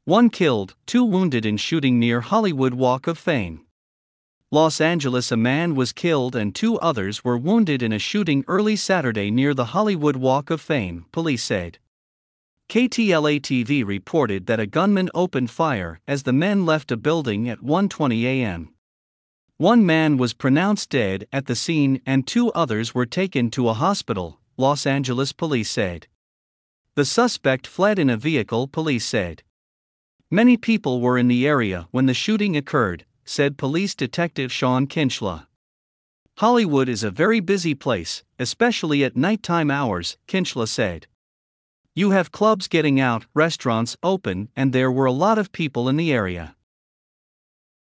One killed, two wounded in shooting near Hollywood Walk of Fame. Los Angeles. A man was killed and two others were wounded in a shooting early Saturday near the Hollywood Walk of Fame, police said. KTLA-TV reported that a gunman opened fire as the men left a building at 1:20 a.m. One man was pronounced dead at the scene and two others were taken to a hospital, Los Angeles police said. The suspect fled in a vehicle, police said. Many people were in the area when the shooting occurred, said Police Detective Sean Kinchla. Hollywood is a very busy place, especially at nighttime hours, Kinchla said. You have clubs getting out, restaurants open, and there were a lot of people in the area.